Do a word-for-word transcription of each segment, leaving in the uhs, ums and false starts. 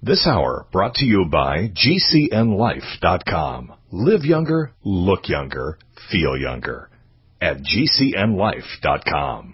This hour brought to you by G C N life dot com. Live younger, look younger, feel younger at G C N life dot com.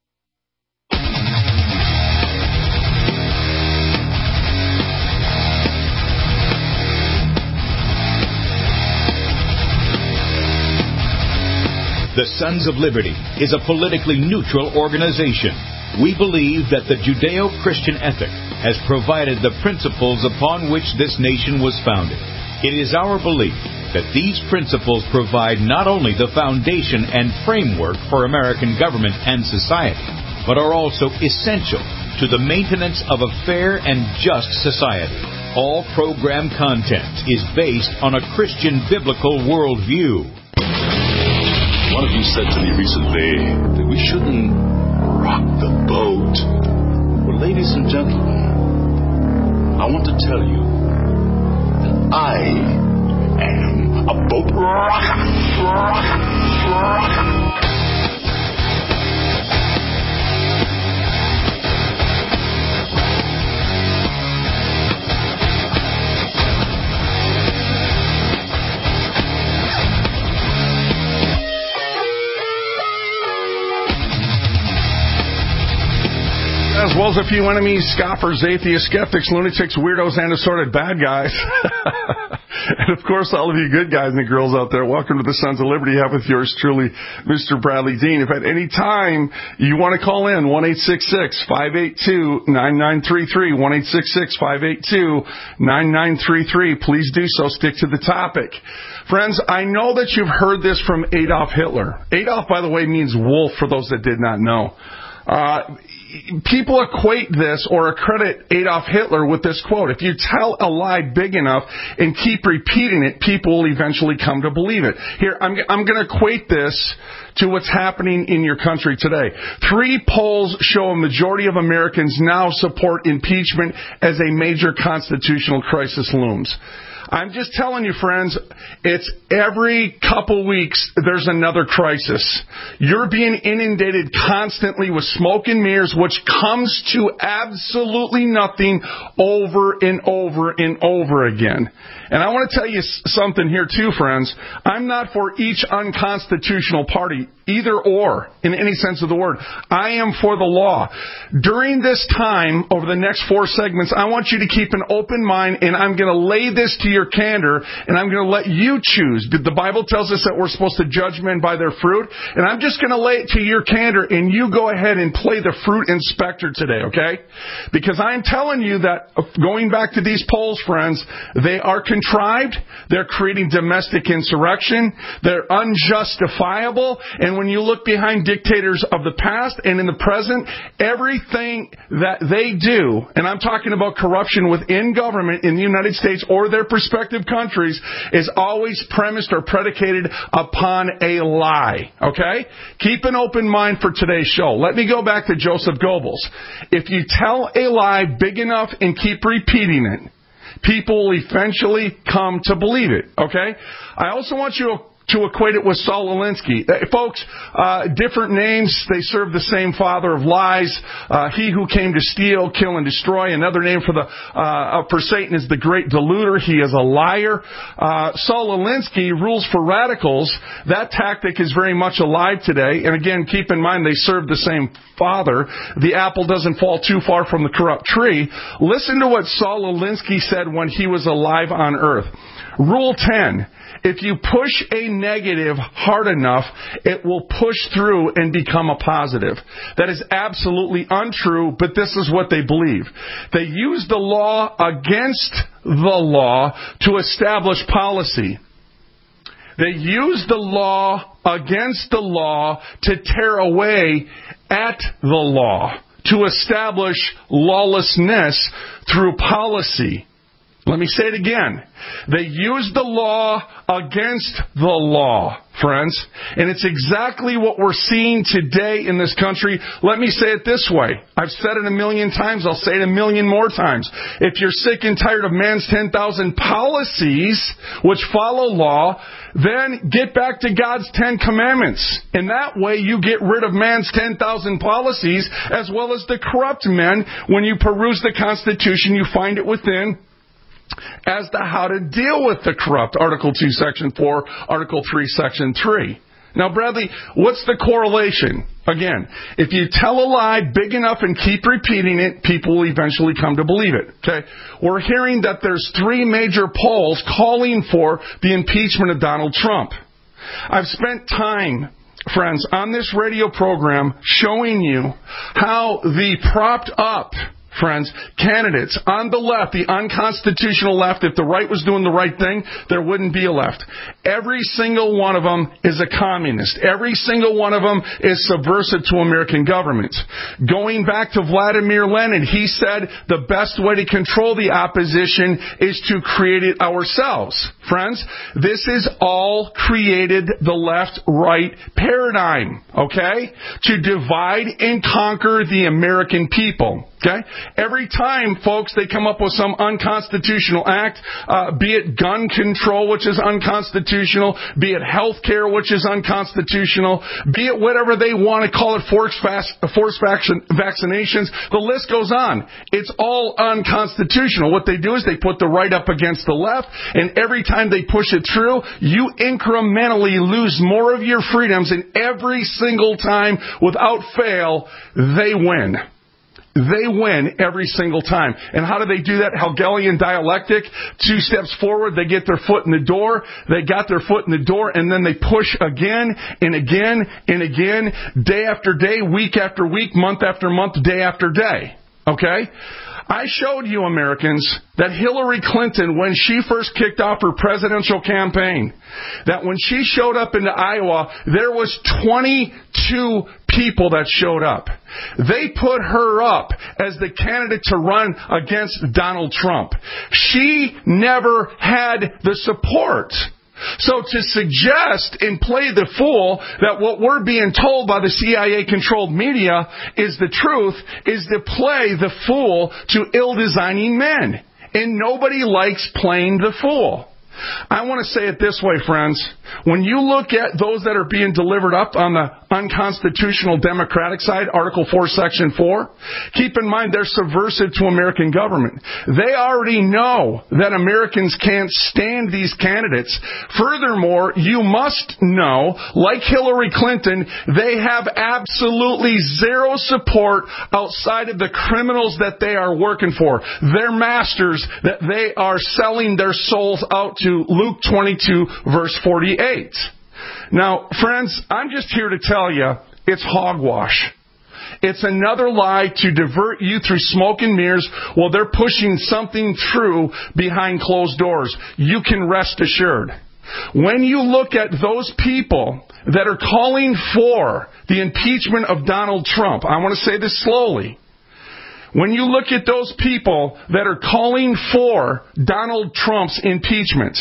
The Sons of Liberty is a politically neutral organization. We believe that the Judeo-Christian ethic has provided the principles upon which this nation was founded. It is our belief that these principles provide not only the foundation and framework for American government and society, but are also essential to the maintenance of a fair and just society. All program content is based on a Christian biblical worldview. One of you said to me recently that we shouldn't rock the boat. Well, ladies and gentlemen, I want to tell you that I am a boat rocker. rocker, rocker. As well as a few enemies, scoffers, atheists, skeptics, lunatics, weirdos, and assorted bad guys. And, of course, all of you good guys and girls out there, welcome to the Sons of Liberty. Have with yours truly, Mister Bradley Dean. If at any time you want to call in, one eight six six, five eight two, nine nine three three, one eight six six, five eight two, nine nine three three, please do so. Stick to the topic. Friends, I know that you've heard this from Adolf Hitler. Adolf, by the way, means wolf, for those that did not know. Uh, people equate this or accredit Adolf Hitler with this quote: if you tell a lie big enough and keep repeating it, people will eventually come to believe it. Here, I'm, I'm going to equate this to what's happening in your country today. Three polls show a majority of Americans now support impeachment as a major constitutional crisis looms. I'm just telling you, friends, it's every couple weeks there's another crisis. You're being inundated constantly with smoke and mirrors, which comes to absolutely nothing over and over and over again. And I want to tell you something here too, friends. I'm not for each unconstitutional party, either or, in any sense of the word. I am for the law. During this time, over the next four segments, I want you to keep an open mind, and I'm going to lay this to your candor, and I'm going to let you choose. The Bible tells us that we're supposed to judge men by their fruit, and I'm just going to lay it to your candor, and you go ahead and play the fruit inspector today, okay? Because I'm telling you that, going back to these polls, friends, they are contrived, they're creating domestic insurrection, they're unjustifiable, and when you look behind dictators of the past and in the present, everything that they do, and I'm talking about corruption within government in the United States or their respective countries, is always premised or predicated upon a lie. Okay? Keep an open mind for today's show. Let me go back to Joseph Goebbels. If you tell a lie big enough and keep repeating it, people will eventually come to believe it. Okay? I also want you to to equate it with Saul Alinsky. Uh, folks, uh, different names, they serve the same father of lies. Uh, he who came to steal, kill, and destroy. Another name for the uh, for Satan is the great deluder. He is a liar. Uh, Saul Alinsky rules for radicals. That tactic is very much alive today. And again, keep in mind, they serve the same father. The apple doesn't fall too far from the corrupt tree. Listen to what Saul Alinsky said when he was alive on earth. Rule ten. If you push a negative hard enough, it will push through and become a positive. That is absolutely untrue, but this is what they believe. They use the law against the law to establish policy. They use the law against the law to tear away at the law, to establish lawlessness through policy. Let me say it again. They use the law against the law, friends. And it's exactly what we're seeing today in this country. Let me say it this way. I've said it a million times. I'll say it a million more times. If you're sick and tired of man's ten thousand policies, which follow law, then get back to God's Ten Commandments. And that way you get rid of man's ten thousand policies as well as the corrupt men. When you peruse the Constitution, you find it within as to how to deal with the corrupt. Article two, Section four, Article three, Section three. Now, Bradley, what's the correlation? Again, if you tell a lie big enough and keep repeating it, people will eventually come to believe it. Okay? We're hearing that there's three major polls calling for the impeachment of Donald Trump. I've spent time, friends, on this radio program showing you how the propped up, friends, candidates on the left, the unconstitutional left, if the right was doing the right thing, there wouldn't be a left. Every single one of them is a communist. Every single one of them is subversive to American government. Going back to Vladimir Lenin, he said the best way to control the opposition is to create it ourselves. Friends, this is all created the left-right paradigm, okay? To divide and conquer the American people. Okay? Every time, folks, they come up with some unconstitutional act, uh, be it gun control, which is unconstitutional, be it health care, which is unconstitutional, be it whatever they want to call it, forced, fast, forced vaccin- vaccinations, the list goes on. It's all unconstitutional. What they do is they put the right up against the left, and every time they push it through, you incrementally lose more of your freedoms, and every single time, without fail, they win. They win every single time. And how do they do that? Hegelian dialectic. Two steps forward, they get their foot in the door. They got their foot in the door, and then they push again and again and again, day after day, week after week, month after month, day after day. Okay? I showed you, Americans, that Hillary Clinton, when she first kicked off her presidential campaign, that when she showed up into Iowa, there was twenty-two people that showed up. They put her up as the candidate to run against Donald Trump. She never had the support. So to suggest and play the fool that what we're being told by the C I A-controlled media is the truth is to play the fool to ill-designing men. And nobody likes playing the fool. I want to say it this way, friends. When you look at those that are being delivered up on the unconstitutional Democratic side, Article four, Section four, keep in mind they're subversive to American government. They already know that Americans can't stand these candidates. Furthermore, you must know, like Hillary Clinton, they have absolutely zero support outside of the criminals that they are working for. Their masters that they are selling their souls out to. Luke twenty-two, verse forty-eight. Now, friends, I'm just here to tell you, it's hogwash. It's another lie to divert you through smoke and mirrors while they're pushing something through behind closed doors. You can rest assured. When you look at those people that are calling for the impeachment of Donald Trump, I want to say this slowly. When you look at those people that are calling for Donald Trump's impeachment,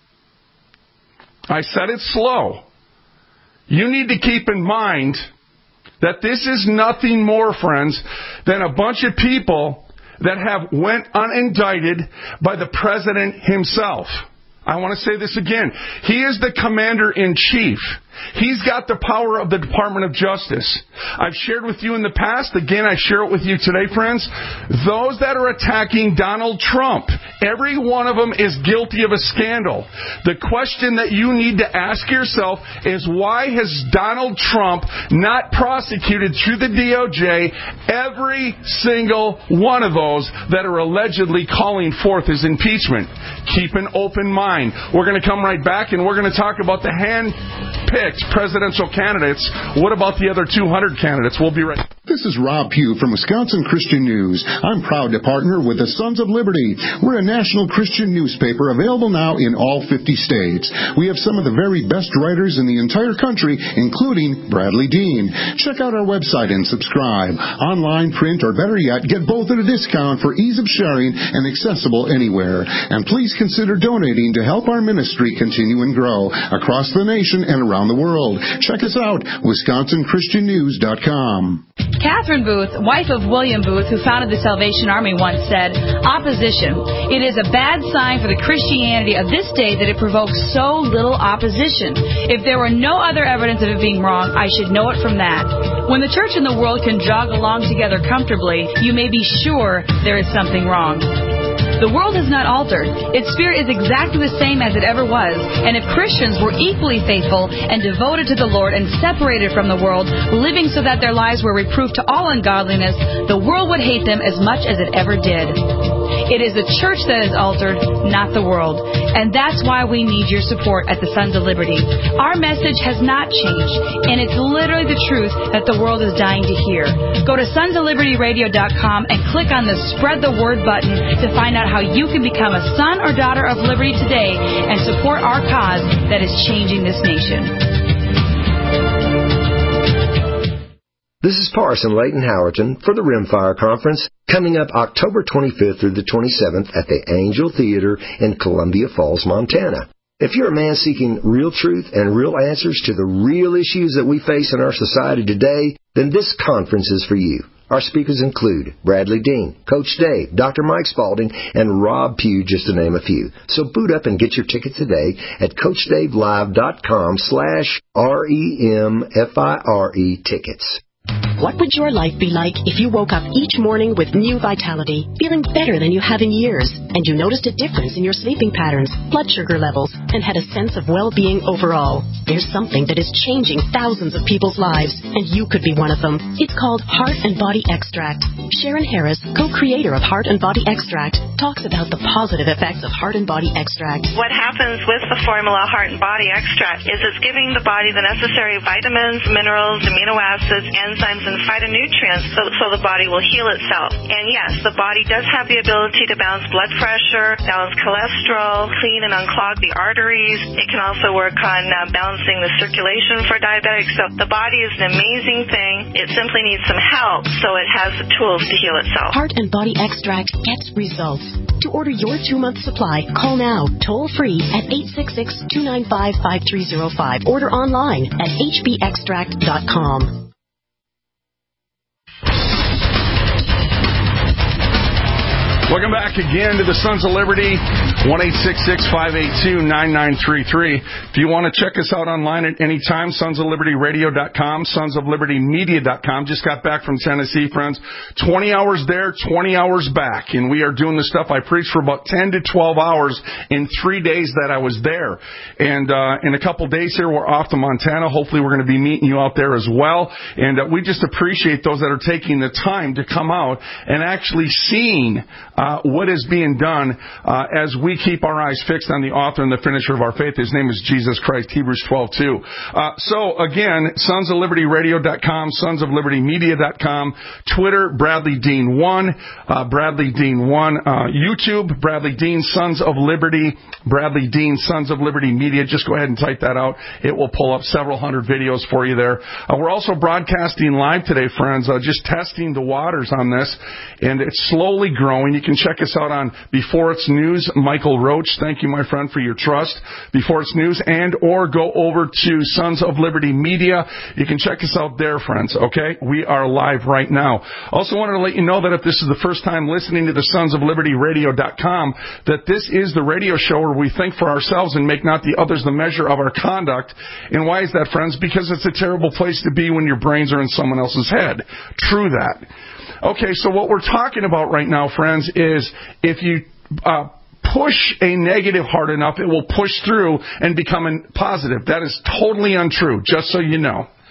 I said it slow. You need to keep in mind that this is nothing more, friends, than a bunch of people that have went unindicted by the president himself. I want to say this again. He is the commander-in-chief. He's got the power of the Department of Justice. I've shared with you in the past. Again, I share it with you today, friends. Those that are attacking Donald Trump, every one of them is guilty of a scandal. The question that you need to ask yourself is, why has Donald Trump not prosecuted through the D O J every single one of those that are allegedly calling forth his impeachment? Keep an open mind. We're going to come right back, and we're going to talk about the hand-picked presidential candidates. What about the other two hundred candidates? We'll be right back. This is Rob Pugh from Wisconsin Christian News. I'm proud to partner with the Sons of Liberty. We're a national Christian newspaper available now in all fifty states. We have some of the very best writers in the entire country, including Bradley Dean. Check out our website and subscribe. Online, print, or better yet, get both at a discount for ease of sharing and accessible anywhere. And please consider donating to help our ministry continue and grow across the nation and around the world. Check us out, wisconsin christian news dot com. Catherine Booth, wife of William Booth, who founded the Salvation Army, once said, "Opposition. It is a bad sign for the Christianity of this day that it provokes so little opposition. If there were no other evidence of it being wrong, I should know it from that. When the church and the world can jog along together comfortably, you may be sure there is something wrong." The world has not altered. Its spirit is exactly the same as it ever was. And if Christians were equally faithful and devoted to the Lord and separated from the world, living so that their lives were reproof to all ungodliness, the world would hate them as much as it ever did. It is the church that is altered, not the world. And that's why we need your support at the Sons of Liberty. Our message has not changed, and it's literally the truth that the world is dying to hear. Go to sons of liberty radio dot com and click on the Spread the Word button to find out how you can become a son or daughter of liberty today and support our cause that is changing this nation. This is Parson Leighton Howerton for the Rimfire Conference, coming up October twenty-fifth through the twenty-seventh at the Angel Theater in Columbia Falls, Montana. If you're a man seeking real truth and real answers to the real issues that we face in our society today, then this conference is for you. Our speakers include Bradley Dean, Coach Dave, Doctor Mike Spalding, and Rob Pugh, just to name a few. So boot up and get your ticket today at coach dave live dot com slash R E M F I R E tickets. What would your life be like if you woke up each morning with new vitality, feeling better than you have in years, and you noticed a difference in your sleeping patterns, blood sugar levels, and had a sense of well-being overall? There's something that is changing thousands of people's lives, and you could be one of them. It's called Heart and Body Extract. Sharon Harris, co-creator of Heart and Body Extract, talks about the positive effects of Heart and Body Extract. What happens with the formula Heart and Body Extract is it's giving the body the necessary vitamins, minerals, amino acids, enzymes, and phytonutrients so, so the body will heal itself. And yes, the body does have the ability to balance blood pressure, balance cholesterol, clean and unclog the arteries. It can also work on uh, balancing the circulation for diabetics. So the body is an amazing thing. It simply needs some help so it has the tools to heal itself. Heart and Body Extract gets results. To order your two-month supply, call now, toll-free at eight six six, two nine five, five three zero five. Order online at h b extract dot com. Welcome back again to the Sons of Liberty, one eight six six, five eight two, nine nine three three. If you want to check us out online at any time, sons of liberty radio dot com, sons of liberty media dot com. Just got back from Tennessee, friends. twenty hours there, twenty hours back. And we are doing the stuff I preached for about ten to twelve hours in three days that I was there. And uh, in a couple days here, we're off to Montana. Hopefully we're going to be meeting you out there as well. And uh, we just appreciate those that are taking the time to come out and actually seeing Uh, what is being done uh, as we keep our eyes fixed on the author and the finisher of our faith. His name is Jesus Christ, Hebrews twelve two. Uh, so, again, sons of liberty radio dot com, sons of liberty media dot com, Twitter, Bradley Dean one, uh, Bradley Dean one, uh, YouTube, Bradley Dean, Sons of Liberty, Bradley Dean, Sons of Liberty Media. Just go ahead and type that out. It will pull up several hundred videos for you there. Uh, we're also broadcasting live today, friends, uh, just testing the waters on this, and it's slowly growing. You can check us out on Before It's News, Michael Roach. Thank you, my friend, for your trust. Before It's News, and or go over to Sons of Liberty Media. You can check us out there, friends, okay? We are live right now. Also wanted to let you know that if this is the first time listening to the sons of liberty radio dot com, that this is the radio show where we think for ourselves and make not the others the measure of our conduct. And why is that, friends? Because it's a terrible place to be when your brains are in someone else's head. True that. Okay, so what we're talking about right now, friends, is if you uh, push a negative hard enough, it will push through and become a positive. That is totally untrue, just so you know.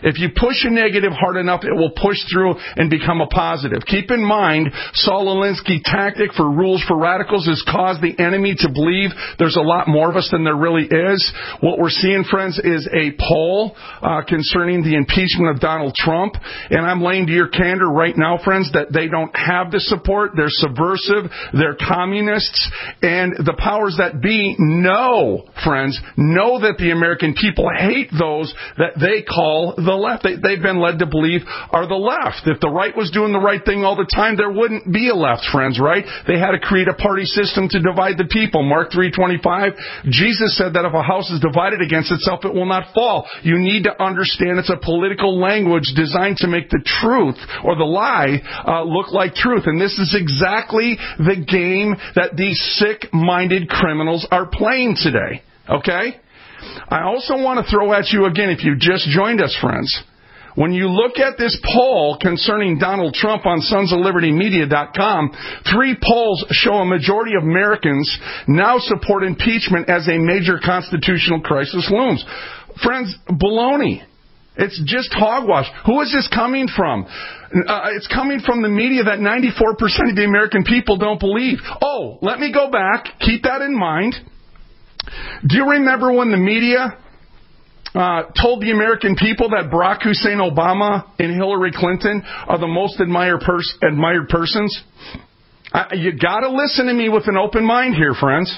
If you push a negative hard enough, it will push through and become a positive. Keep in mind, Saul Alinsky's tactic for Rules for Radicals has caused the enemy to believe there's a lot more of us than there really is. What we're seeing, friends, is a poll uh, concerning the impeachment of Donald Trump. And I'm laying to your candor right now, friends, that they don't have the support. They're subversive. They're communists. And the powers that be know, friends, know that the American people hate those that they call the left. They, they've been led to believe are the left. If the right was doing the right thing all the time, there wouldn't be a left, friends, right? They had to create a party system to divide the people. Mark three twenty-five, Jesus said that if a house is divided against itself, it will not fall. You need to understand it's a political language designed to make the truth or the lie uh, look like truth. And this is exactly the game that these sick-minded criminals are playing today. Okay? I also want to throw at you again, if you just joined us, friends, when you look at this poll concerning Donald Trump on sons of liberty media dot com, three polls show a majority of Americans now support impeachment as a major constitutional crisis looms. Friends, baloney. It's just hogwash. Who is this coming from? Uh, it's coming from the media that ninety-four percent of the American people don't believe. Oh, let me go back. Keep that in mind. Do you remember when the media uh, told the American people that Barack Hussein Obama and Hillary Clinton are the most admired, pers- admired persons? Uh, you got to listen to me with an open mind here, friends.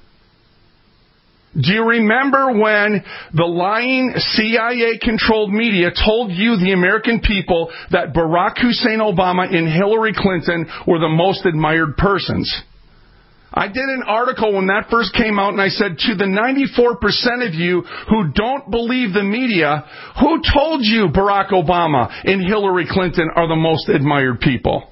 Do you remember when the lying C I A-controlled media told you, the American people, that Barack Hussein Obama and Hillary Clinton were the most admired persons? I did an article when that first came out, and I said, to the ninety-four percent of you who don't believe the media, who told you Barack Obama and Hillary Clinton are the most admired people?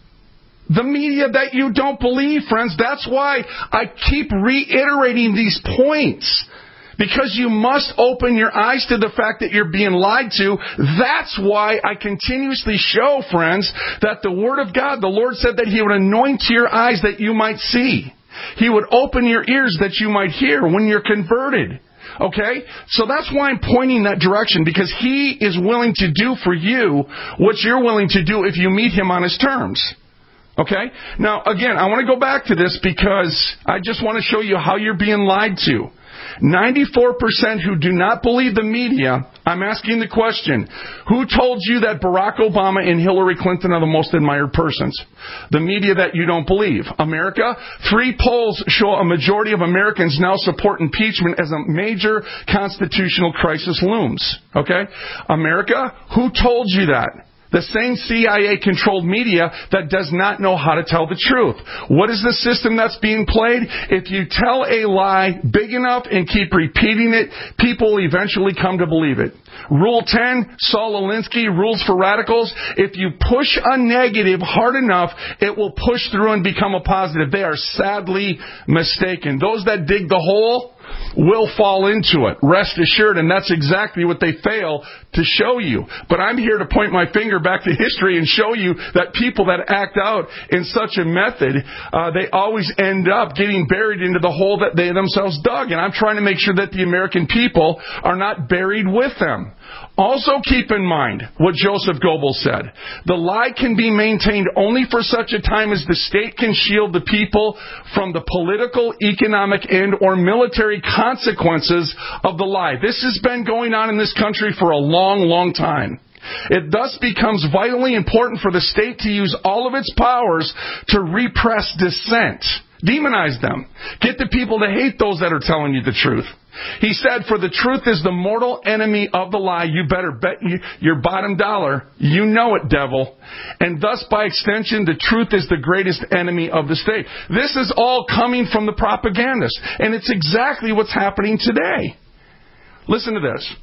The media that you don't believe, friends. That's why I keep reiterating these points. Because you must open your eyes to the fact that you're being lied to. That's why I continuously show, friends, that the Word of God, the Lord said that He would anoint your eyes that you might see. He would open your ears that you might hear when you're converted. Okay? So that's why I'm pointing that direction, because He is willing to do for you what you're willing to do if you meet Him on His terms. Okay? Now, again, I want to go back to this because I just want to show you how you're being lied to. ninety-four percent who do not believe the media, I'm asking the question, who told you that Barack Obama and Hillary Clinton are the most admired persons? The media that you don't believe. America, three polls show a majority of Americans now support impeachment as a major constitutional crisis looms. Okay? America, who told you that? The same C I A-controlled media that does not know how to tell the truth. What is the system that's being played? If you tell a lie big enough and keep repeating it, people will eventually come to believe it. Rule ten, Saul Alinsky, Rules for Radicals. If you push a negative hard enough, it will push through and become a positive. They are sadly mistaken. Those that dig the hole will fall into it. Rest assured, and that's exactly what they fail to show you. But I'm here to point my finger back to history and show you that people that act out in such a method, uh, they always end up getting buried into the hole that they themselves dug. And I'm trying to make sure that the American people are not buried with them. Also keep in mind what Joseph Goebbels said. The lie can be maintained only for such a time as the state can shield the people from the political, economic, and or military consequences of the lie. This has been going on in this country for a long, long time. It thus becomes vitally important for the state to use all of its powers to repress dissent. Demonize them. Get the people to hate those that are telling you the truth. He said, for the truth is the mortal enemy of the lie. You better bet your bottom dollar. You know it, devil. And thus, by extension, the truth is the greatest enemy of the state. This is all coming from the propagandists. And it's exactly what's happening today. Listen to this.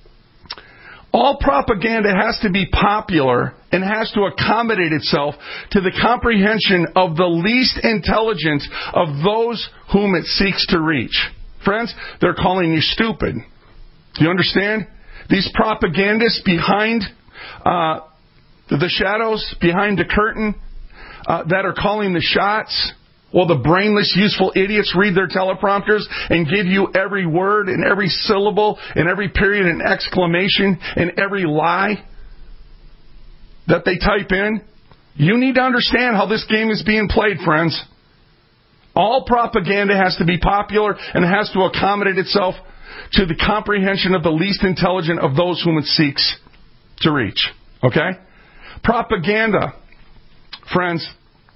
All propaganda has to be popular and has to accommodate itself to the comprehension of the least intelligent of those whom it seeks to reach. Friends, they're calling you stupid. Do you understand? These propagandists behind uh, the shadows, behind the curtain, uh, that are calling the shots, While the brainless, useful idiots read their teleprompters and give you every word and every syllable and every period and exclamation and every lie that they type in. You need to understand how this game is being played, friends. All propaganda has to be popular and has to accommodate itself to the comprehension of the least intelligent of those whom it seeks to reach. Okay? Propaganda, friends,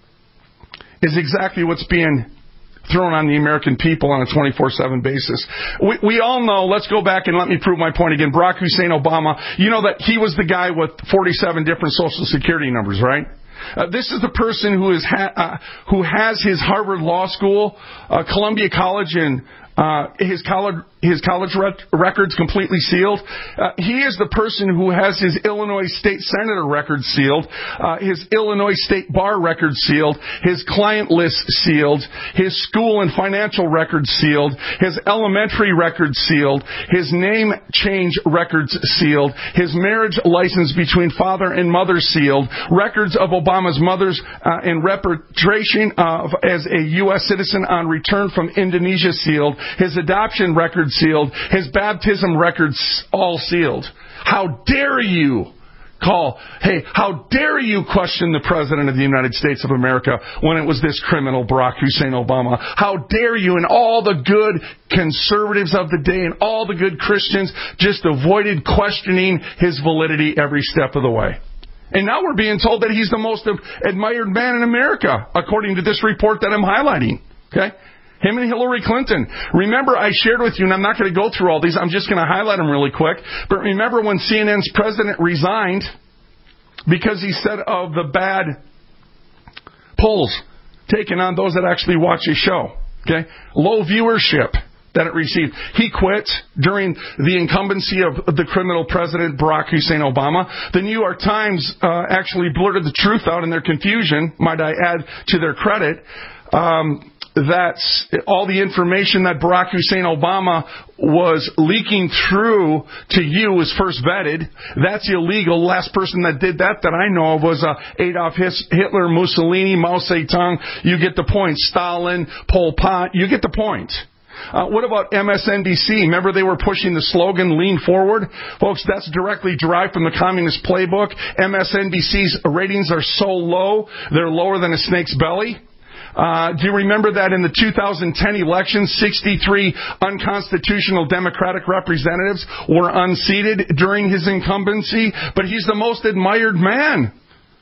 is exactly what's being thrown on the American people on a twenty-four seven basis. We, we all know, let's go back and let me prove my point again, Barack Hussein Obama, you know that he was the guy with forty-seven different Social Security numbers, right? Uh, this is the person who is ha- uh, who has his Harvard Law School, uh, Columbia College, and uh, his college his college rec- records completely sealed. Uh, he is the person who has his Illinois State Senator records sealed, uh, his Illinois State Bar records sealed, his client list sealed, his school and financial records sealed, his elementary records sealed, his name change records sealed, his marriage license between father and mother sealed, records of Obama's mother's uh, and repatriation uh, as a U S citizen on return from Indonesia sealed, his adoption records sealed, his baptism records all sealed. How dare you call, hey, how dare you question the President of the United States of America when it was this criminal Barack Hussein Obama? How dare you? And all the good conservatives of the day and all the good Christians just avoided questioning his validity every step of the way. And now we're being told that he's the most admired man in America, according to this report that I'm highlighting. Okay? Him and Hillary Clinton. Remember, I shared with you, and I'm not going to go through all these, I'm just going to highlight them really quick. But remember when C N N's president resigned because he said of the bad polls taken on those that actually watch his show. Okay? Low viewership that it received. He quit during the incumbency of the criminal president Barack Hussein Obama. The New York Times uh, actually blurted the truth out in their confusion, might I add to their credit. Um... That's all the information that Barack Hussein Obama was leaking through to you was first vetted. That's illegal. The last person that did that that I know of was uh, Adolf Hitler, Mussolini, Mao Zedong. You get the point. Stalin, Pol Pot. You get the point. Uh, what about M S N B C? Remember they were pushing the slogan, lean forward? Folks, that's directly derived from the Communist Playbook. M S N B C's ratings are so low, they're lower than a snake's belly. Uh, do you remember that in the two thousand ten election, sixty-three unconstitutional Democratic representatives were unseated during his incumbency? But he's the most admired man.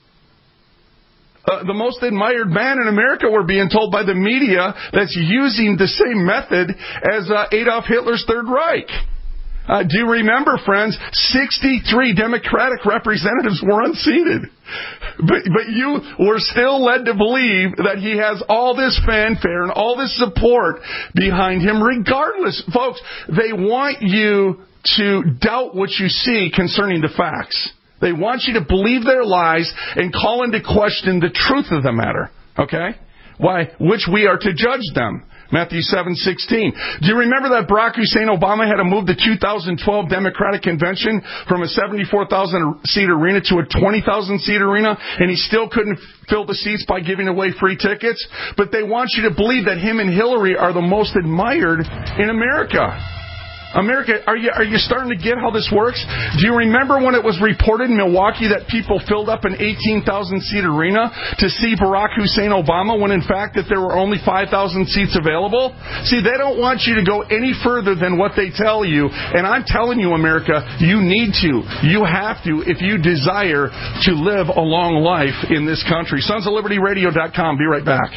Uh, the most admired man in America, we're being told by the media, that's using the same method as uh, Adolf Hitler's Third Reich. Uh, do you remember, friends, sixty-three Democratic representatives were unseated. But, but you were still led to believe that he has all this fanfare and all this support behind him regardless. Folks, they want you to doubt what you see concerning the facts. They want you to believe their lies and call into question the truth of the matter. Okay? Why? Which we are to judge them. Matthew seven sixteen. Do you remember that Barack Hussein Obama had to move the two thousand twelve Democratic Convention from a seventy-four thousand seat arena to a twenty thousand seat arena, and he still couldn't fill the seats by giving away free tickets? But they want you to believe that him and Hillary are the most admired in America. America, are you are you starting to get how this works? Do you remember when it was reported in Milwaukee that people filled up an eighteen thousand seat arena to see Barack Hussein Obama when in fact that there were only five thousand seats available? See, they don't want you to go any further than what they tell you. And I'm telling you, America, you need to. You have to if you desire to live a long life in this country. Sons of Liberty Radio dot com. Be right back.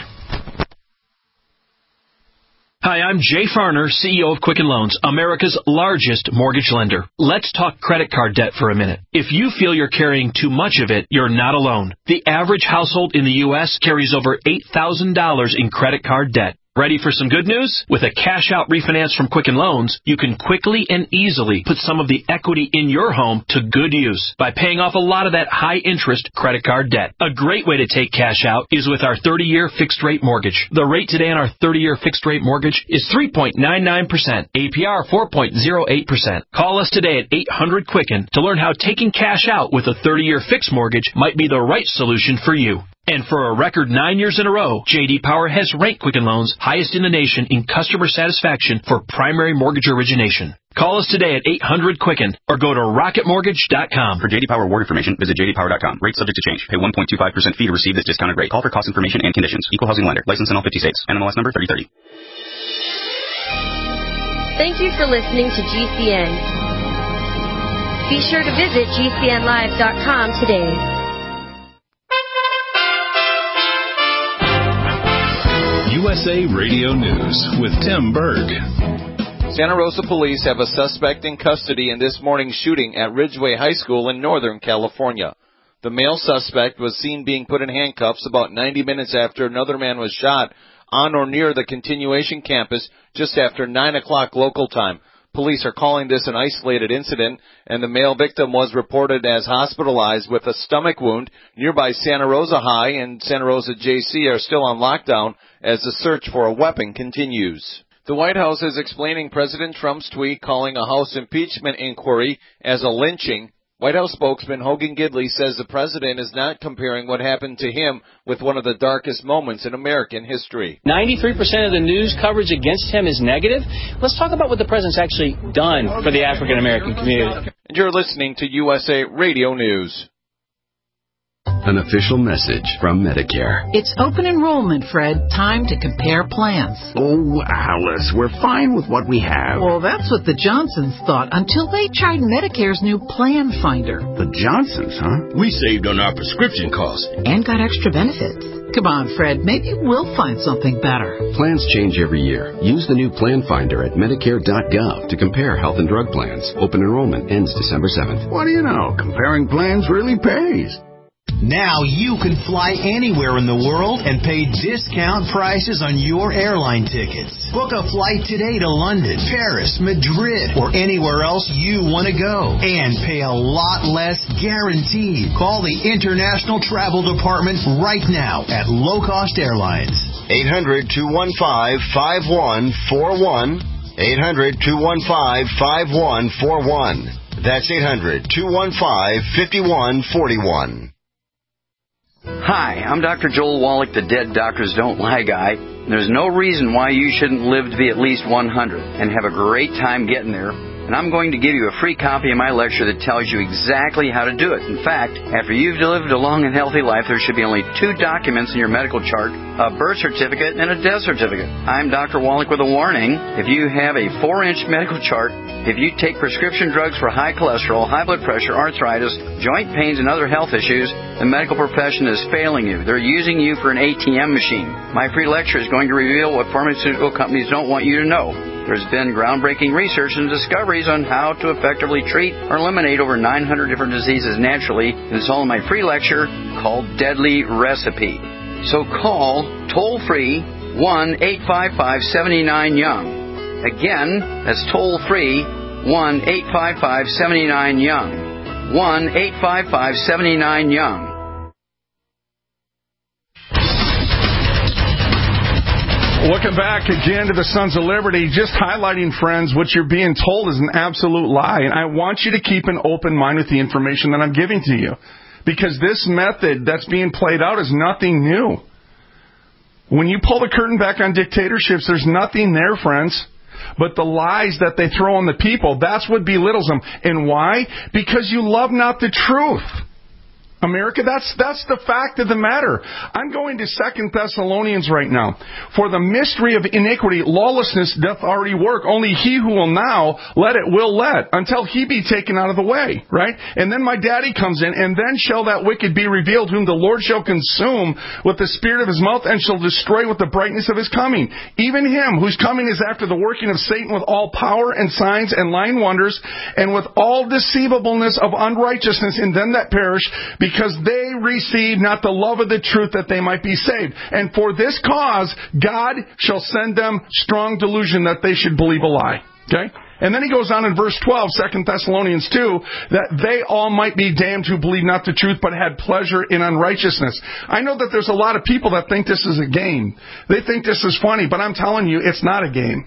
Hi, I'm Jay Farner, C E O of Quicken Loans, America's largest mortgage lender. Let's talk credit card debt for a minute. If you feel you're carrying too much of it, you're not alone. The average household in the U S carries over eight thousand dollars in credit card debt. Ready for some good news? With a cash-out refinance from Quicken Loans, you can quickly and easily put some of the equity in your home to good use by paying off a lot of that high-interest credit card debt. A great way to take cash out is with our thirty-year fixed-rate mortgage. The rate today on our thirty-year fixed-rate mortgage is three point nine nine percent, A P R four point zero eight percent. Call us today at eight hundred Quicken to learn how taking cash out with a thirty-year fixed mortgage might be the right solution for you. And for a record nine years in a row, J D. Power has ranked Quicken Loans highest in the nation in customer satisfaction for primary mortgage origination. Call us today at eight hundred Quicken or go to rocket mortgage dot com. For J D. Power award information, visit j d power dot com. Rate subject to change. Pay one point two five percent fee to receive this discounted rate. Call for cost information and conditions. Equal housing lender. License in all fifty states. N M L S number thirty thirty. Thank you for listening to G C N. Be sure to visit g c n live dot com today. U S A Radio News with Tim Berg. Santa Rosa police have a suspect in custody in this morning's shooting at Ridgeway High School in Northern California. The male suspect was seen being put in handcuffs about ninety minutes after another man was shot on or near the continuation campus just after nine o'clock local time. Police are calling this an isolated incident, and the male victim was reported as hospitalized with a stomach wound. Nearby Santa Rosa High and Santa Rosa J C are still on lockdown as the search for a weapon continues. The White House is explaining President Trump's tweet calling a House impeachment inquiry as a lynching. White House spokesman Hogan Gidley says the president is not comparing what happened to him with one of the darkest moments in American history. ninety-three percent of the news coverage against him is negative. Let's talk about what the president's actually done for the African American community. And you're listening to U S A Radio News. An official message from Medicare. It's open enrollment, Fred. Time to compare plans. Oh, Alice, we're fine with what we have. Well, that's what the Johnsons thought until they tried Medicare's new Plan Finder. The Johnsons, huh? We saved on our prescription costs. And got extra benefits. Come on, Fred. Maybe we'll find something better. Plans change every year. Use the new Plan Finder at medicare dot gov to compare health and drug plans. Open enrollment ends December seventh. What do you know? Comparing plans really pays. Now you can fly anywhere in the world and pay discount prices on your airline tickets. Book a flight today to London, Paris, Madrid, or anywhere else you want to go. And pay a lot less guaranteed. Call the International Travel Department right now at Low Cost Airlines. eight hundred, two one five, five one four one. eight hundred, two one five, five one four one. That's eight hundred, two one five, five one four one. Hi, I'm Doctor Joel Wallach, the Dead Doctors Don't Lie guy. There's no reason why you shouldn't live to be at least one hundred and have a great time getting there. And I'm going to give you a free copy of my lecture that tells you exactly how to do it. In fact, after you've lived a long and healthy life, there should be only two documents in your medical chart, a birth certificate and a death certificate. I'm Doctor Wallach with a warning. If you have a four-inch medical chart, if you take prescription drugs for high cholesterol, high blood pressure, arthritis, joint pains, and other health issues, the medical profession is failing you. They're using you for an A T M machine. My free lecture is going to reveal what pharmaceutical companies don't want you to know. There's been groundbreaking research and discoveries on how to effectively treat or eliminate over nine hundred different diseases naturally, and it's all in my free lecture called Deadly Recipe. So call toll-free one eight five five, seven nine, young. Again, that's toll-free one eight five five, seven nine, young. one eight five five, seven nine, young. Welcome back again to the Sons of Liberty. Just highlighting, friends, what you're being told is an absolute lie. And I want you to keep an open mind with the information that I'm giving to you. Because this method that's being played out is nothing new. When you pull the curtain back on dictatorships, there's nothing there, friends. But the lies that they throw on the people, that's what belittles them. And why? Because you love not the truth. America, that's that's the fact of the matter. I'm going to Second Thessalonians right now. For the mystery of iniquity, lawlessness doth already work. Only he who will now let it will let, until he be taken out of the way, right? And then my daddy comes in, and then shall that wicked be revealed, whom the Lord shall consume with the spirit of his mouth, and shall destroy with the brightness of his coming. Even him whose coming is after the working of Satan with all power and signs and lying wonders, and with all deceivableness of unrighteousness in them that perish, because they receive not the love of the truth that they might be saved. And for this cause, God shall send them strong delusion that they should believe a lie. Okay? And then he goes on in verse twelve, Second Thessalonians two, that they all might be damned who believe not the truth, but had pleasure in unrighteousness. I know that there's a lot of people that think this is a game. They think this is funny, but I'm telling you, it's not a game.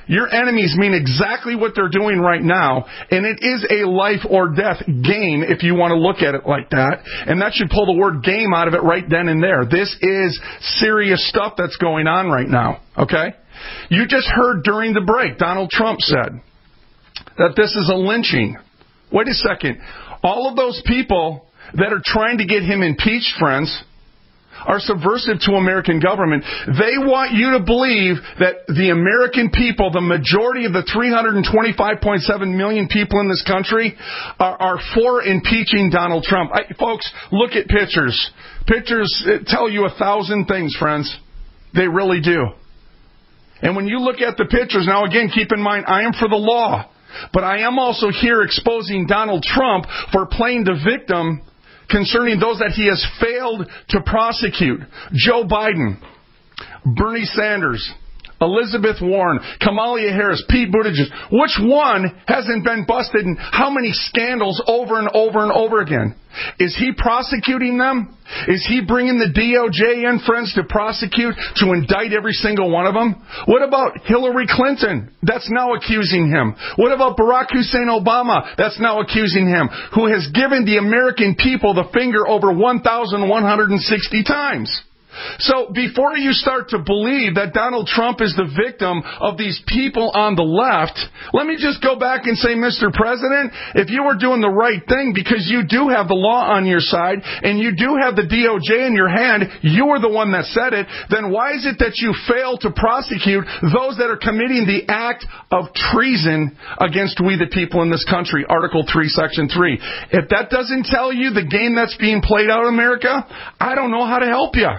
Your enemies mean exactly what they're doing right now, and it is a life or death game if you want to look at it like that. And that should pull the word game out of it right then and there. This is serious stuff that's going on right now, okay? You just heard during the break, Donald Trump said that this is a lynching. Wait a second. All of those people that are trying to get him impeached, friends, are subversive to American government. They want you to believe that the American people, the majority of the three hundred twenty-five point seven million people in this country, are, are for impeaching Donald Trump. I, folks, look at pictures. Pictures tell you a thousand things, friends. They really do. And when you look at the pictures, now again, keep in mind, I am for the law. But I am also here exposing Donald Trump for playing the victim concerning those that he has failed to prosecute. Joe Biden, Bernie Sanders, Elizabeth Warren, Kamala Harris, Pete Buttigieg. Which one hasn't been busted in how many scandals over and over and over again? Is he prosecuting them? Is he bringing the D O J in, friends, to prosecute, to indict every single one of them? What about Hillary Clinton? That's now accusing him. What about Barack Hussein Obama? That's now accusing him, who has given the American people the finger over one thousand one hundred sixty times. So before you start to believe that Donald Trump is the victim of these people on the left, let me just go back and say, Mister President, if you were doing the right thing because you do have the law on your side and you do have the D O J in your hand, you were the one that said it, then why is it that you fail to prosecute those that are committing the act of treason against we the people in this country? Article three, Section three. If that doesn't tell you the game that's being played out in America, I don't know how to help you.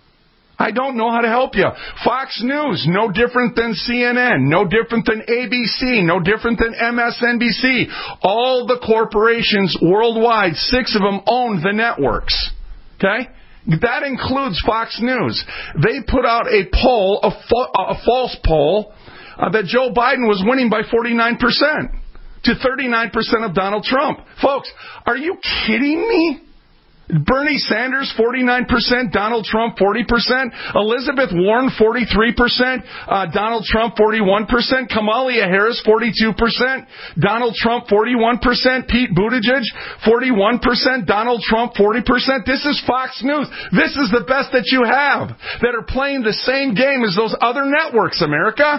I don't know how to help you. Fox News, no different than C N N, no different than A B C, no different than M S N B C. All the corporations worldwide, six of them own the networks. Okay? That includes Fox News. They put out a poll, a, fa- a false poll, uh, that Joe Biden was winning by forty-nine percent to thirty-nine percent of Donald Trump. Folks, are you kidding me? Bernie Sanders, forty-nine percent. Donald Trump, forty percent. Elizabeth Warren, forty-three percent. Uh, Donald Trump, forty-one percent. Kamala Harris, forty-two percent. Donald Trump, forty-one percent. Pete Buttigieg, forty-one percent. Donald Trump, forty percent. This is Fox News. This is the best that you have that are playing the same game as those other networks, America.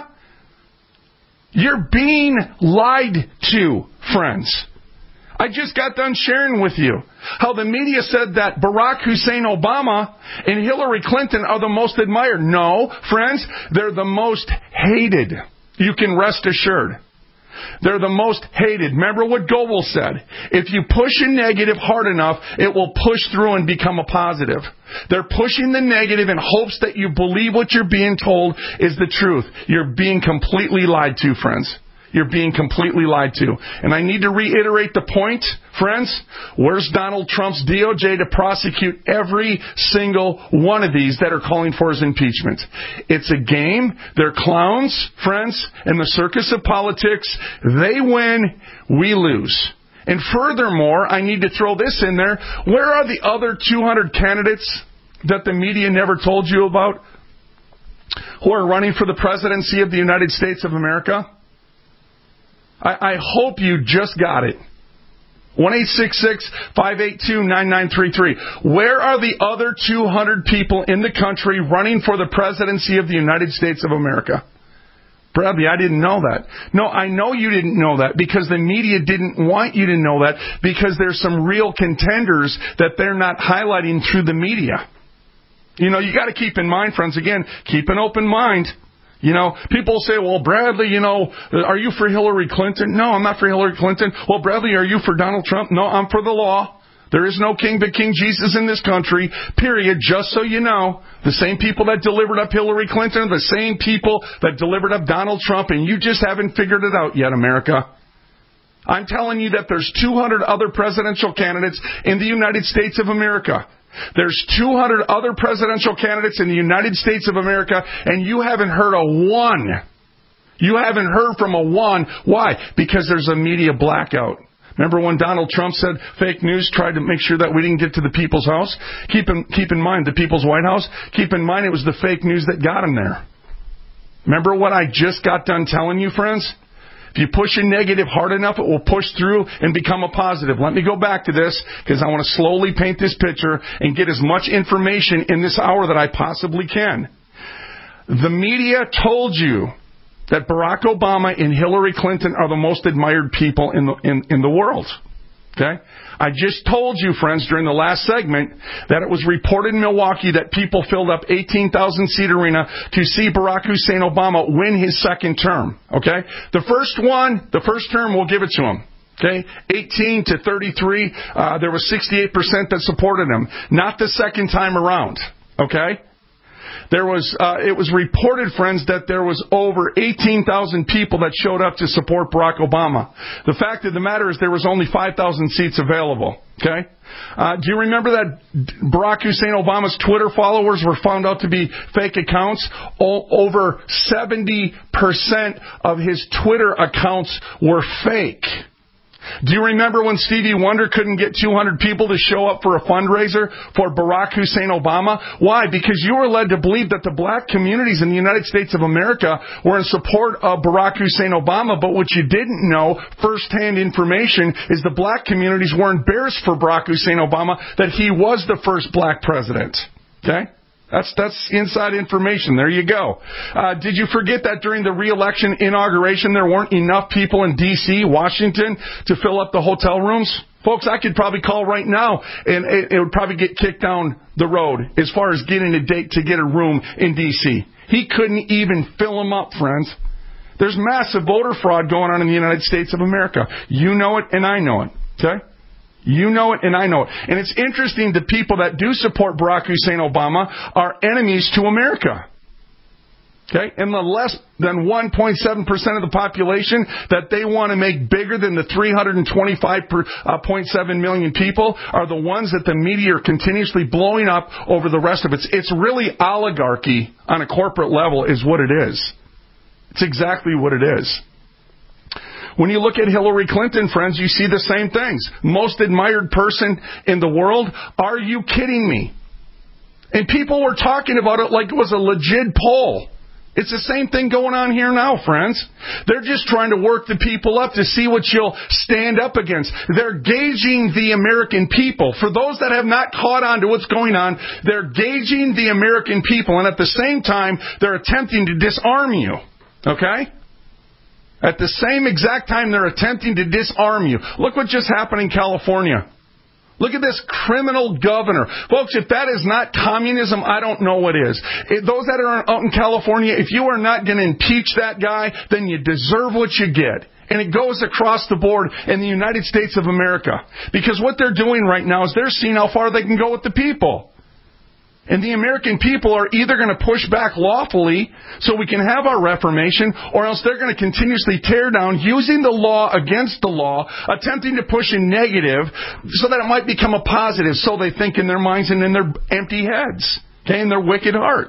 You're being lied to, friends. I just got done sharing with you how the media said that Barack Hussein Obama and Hillary Clinton are the most admired. No, friends, they're the most hated. You can rest assured. They're the most hated. Remember what Goebbels said. If you push a negative hard enough, it will push through and become a positive. They're pushing the negative in hopes that you believe what you're being told is the truth. You're being completely lied to, friends. You're being completely lied to. And I need to reiterate the point, friends. Where's Donald Trump's D O J to prosecute every single one of these that are calling for his impeachment? It's a game. They're clowns, friends. In the circus of politics, they win, we lose. And furthermore, I need to throw this in there. Where are the other two hundred candidates that the media never told you about who are running for the presidency of the United States of America? I, I hope you just got it. one eight six six, five eight two, nine nine three three. Where are the other two hundred people in the country running for the presidency of the United States of America? Bradley, I didn't know that. No, I know you didn't know that because the media didn't want you to know that because there's some real contenders that they're not highlighting through the media. You know, you got to keep in mind, friends, again, keep an open mind. You know, people say, well, Bradley, you know, are you for Hillary Clinton? No, I'm not for Hillary Clinton. Well, Bradley, are you for Donald Trump? No, I'm for the law. There is no king but King Jesus in this country, period. Just so you know, the same people that delivered up Hillary Clinton are the same people that delivered up Donald Trump, and you just haven't figured it out yet, America. I'm telling you that there's two hundred other presidential candidates in the United States of America. There's two hundred other presidential candidates in the United States of America, and you haven't heard a one. You haven't heard from a one. Why? Because there's a media blackout. Remember when Donald Trump said fake news tried to make sure that we didn't get to the people's house? Keep in, keep in mind, the people's White House, keep in mind it was the fake news that got him there. Remember what I just got done telling you, friends? If you push a negative hard enough, it will push through and become a positive. Let me go back to this because I want to slowly paint this picture and get as much information in this hour that I possibly can. The media told you that Barack Obama and Hillary Clinton are the most admired people in the, in, in the world. Okay? I just told you, friends, during the last segment that it was reported in Milwaukee that people filled up eighteen thousand seat arena to see Barack Hussein Obama win his second term. Okay? The first one, the first term, we'll give it to him. Okay? eighteen to thirty-three, uh, there was sixty-eight percent that supported him. Not the second time around. Okay? There was, uh, it was reported, friends, that there was over eighteen thousand people that showed up to support Barack Obama. The fact of the matter is there was only five thousand seats available. Okay? Uh, do you remember that Barack Hussein Obama's Twitter followers were found out to be fake accounts? O- over seventy percent of his Twitter accounts were fake. Do you remember when Stevie Wonder couldn't get two hundred people to show up for a fundraiser for Barack Hussein Obama? Why? Because you were led to believe that the black communities in the United States of America were in support of Barack Hussein Obama, but what you didn't know, first-hand information, is the black communities were embarrassed for Barack Hussein Obama that he was the first black president. Okay? That's that's inside information. There you go. Uh, did you forget that during the re-election inauguration there weren't enough people in D C, Washington, to fill up the hotel rooms? Folks, I could probably call right now and it, it would probably get kicked down the road as far as getting a date to get a room in D C. He couldn't even fill them up, friends. There's massive voter fraud going on in the United States of America. You know it and I know it. Okay? You know it and I know it. And it's interesting the people that do support Barack Hussein Obama are enemies to America. Okay? And the less than one point seven percent of the population that they want to make bigger than the three hundred twenty-five point seven million people are the ones that the media are continuously blowing up over the rest of it. It's, it's really oligarchy on a corporate level is what it is. It's exactly what it is. When you look at Hillary Clinton, friends, you see the same things. Most admired person in the world. Are you kidding me? And people were talking about it like it was a legit poll. It's the same thing going on here now, friends. They're just trying to work the people up to see what you'll stand up against. They're gauging the American people. For those that have not caught on to what's going on, they're gauging the American people. And at the same time, they're attempting to disarm you. Okay? At the same exact time, they're attempting to disarm you. Look what just happened in California. Look at this criminal governor. Folks, if that is not communism, I don't know what is. If those that are out in California, if you are not going to impeach that guy, then you deserve what you get. And it goes across the board in the United States of America. Because what they're doing right now is they're seeing how far they can go with the people. And the American people are either going to push back lawfully so we can have our reformation, or else they're going to continuously tear down, using the law against the law, attempting to push a negative so that it might become a positive, so they think in their minds and in their empty heads, okay, in their wicked hearts.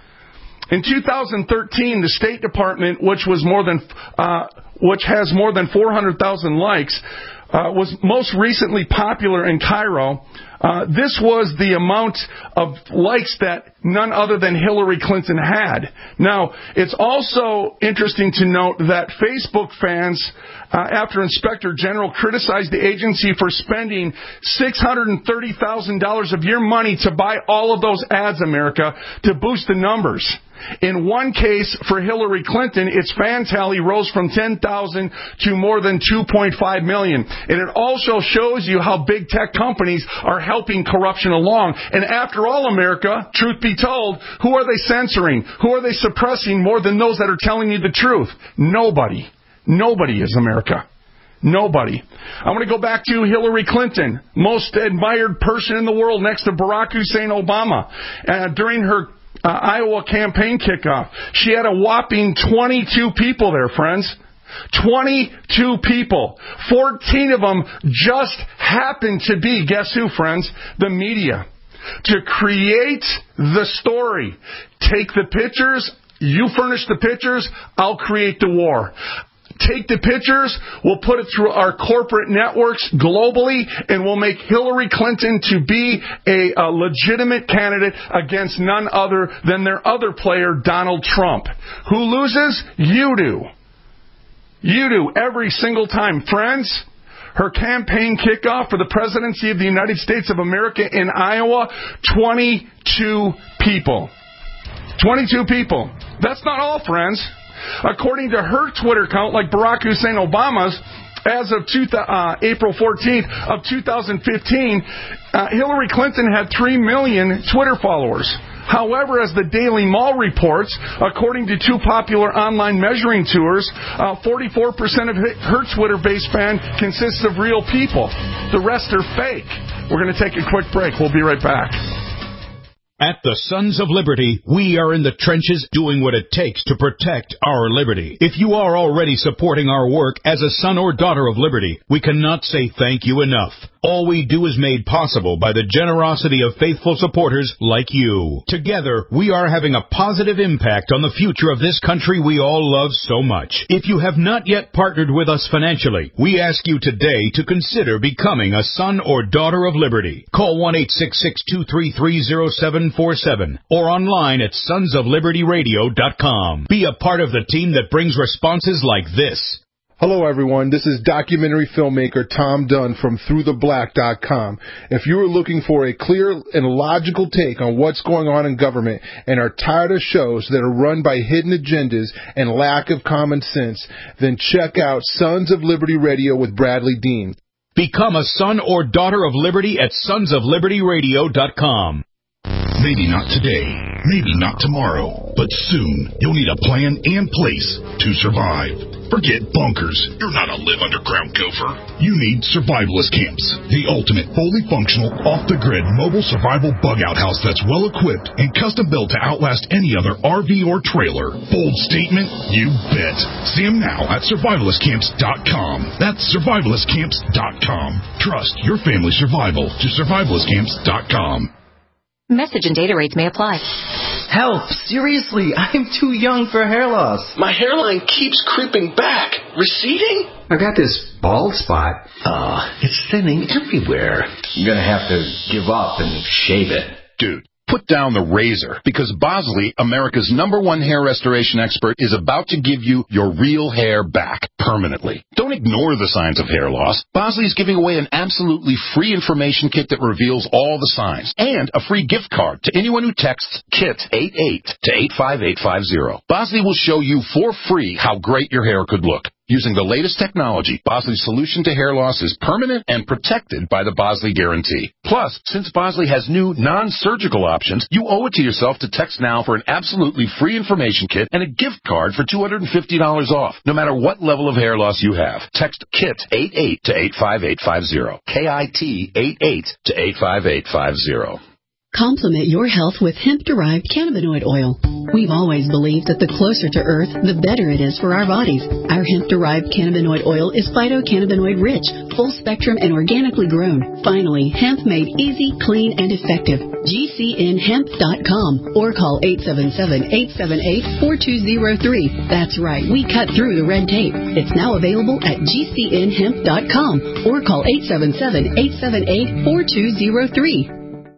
In two thousand thirteen, the State Department, which was more than, uh, which has more than four hundred thousand likes, uh, was most recently popular in Cairo. Uh, this was the amount of likes that none other than Hillary Clinton had. Now, it's also interesting to note that Facebook fans, uh, after Inspector General criticized the agency for spending six hundred thirty thousand dollars of your money to buy all of those ads, America, to boost the numbers. In one case, for Hillary Clinton, its fan tally rose from ten thousand to more than two point five million. And it also shows you how big tech companies are helping corruption along. And after all, America, truth be told, who are they censoring? Who are they suppressing more than those that are telling you the truth? Nobody. Nobody is America. Nobody. I want to go back to Hillary Clinton, most admired person in the world next to Barack Hussein Obama. Uh, during her Uh, Iowa campaign kickoff, she had a whopping twenty-two people there, friends. twenty-two people. fourteen of them just happened to be, guess who, friends? The media. To create the story. Take the pictures, you furnish the pictures, I'll create the war. take the pictures, we'll put it through our corporate networks globally, and we'll make Hillary Clinton to be a, a legitimate candidate against none other than their other player, Donald Trump. Who loses? You do. You do every single time. Friends, her campaign kickoff for the presidency of the United States of America in Iowa, twenty-two people. twenty-two people. That's not all, friends. According to her Twitter account, like Barack Hussein Obama's, as of two, uh, April fourteenth of two thousand fifteen, uh, Hillary Clinton had three million Twitter followers. However, as the Daily Mail reports, according to two popular online measuring tours, uh, forty-four percent of her Twitter-based fan consists of real people. The rest are fake. We're going to take a quick break. We'll be right back. At the Sons of Liberty, we are in the trenches doing what it takes to protect our liberty. If you are already supporting our work as a son or daughter of liberty, we cannot say thank you enough. All we do is made possible by the generosity of faithful supporters like you. Together, we are having a positive impact on the future of this country we all love so much. If you have not yet partnered with us financially, we ask you today to consider becoming a son or daughter of liberty. Call one eight six six, two three three, zero seven four seven or online at sons of liberty radio dot com. Be a part of the team that brings responses like this. Hello, everyone. This is documentary filmmaker Tom Dunn from through the black dot com. If you are looking for a clear and logical take on what's going on in government and are tired of shows that are run by hidden agendas and lack of common sense, then check out Sons of Liberty Radio with Bradley Dean. Become a son or daughter of liberty at sons of liberty radio dot com. Maybe not today, maybe not tomorrow, but soon you'll need a plan and place to survive. Forget bunkers. You're not a live underground gopher. You need survivalist camps, the ultimate fully functional, off-the-grid mobile survival bug-out house that's well-equipped and custom-built to outlast any other R V or trailer. Bold statement? You bet. See them now at survivalist camps dot com. That's survivalist camps dot com. Trust your family's survival to survivalist camps dot com. Message and data rates may apply. Help! Seriously, I'm too young for hair loss. My hairline keeps creeping back. Receding? I got this bald spot. Uh, it's thinning everywhere. I'm gonna have to give up and shave it. Dude, put down the razor, because Bosley, America's number one hair restoration expert, is about to give you your real hair back permanently. Don't ignore the signs of hair loss. Bosley is giving away an absolutely free information kit that reveals all the signs, and a free gift card to anyone who texts KIT eighty-eight to eight five eight five zero. Bosley will show you for free how great your hair could look. Using the latest technology, Bosley's solution to hair loss is permanent and protected by the Bosley Guarantee. Plus, since Bosley has new non-surgical options, you owe it to yourself to text now for an absolutely free information kit and a gift card for two hundred fifty dollars off, no matter what level of hair loss you have. Text KIT eighty-eight to eight five eight five zero. K I T eighty-eight to eight five eight five zero. Complement your health with hemp-derived cannabinoid oil. We've always believed that the closer to Earth, the better it is for our bodies. Our hemp-derived cannabinoid oil is phytocannabinoid-rich, full-spectrum, and organically grown. Finally, hemp made easy, clean, and effective. G C N hemp dot com or call eight seven seven, eight seven eight, four two zero three. That's right, we cut through the red tape. It's now available at G C N hemp dot com or call eight seven seven, eight seven eight, four two zero three.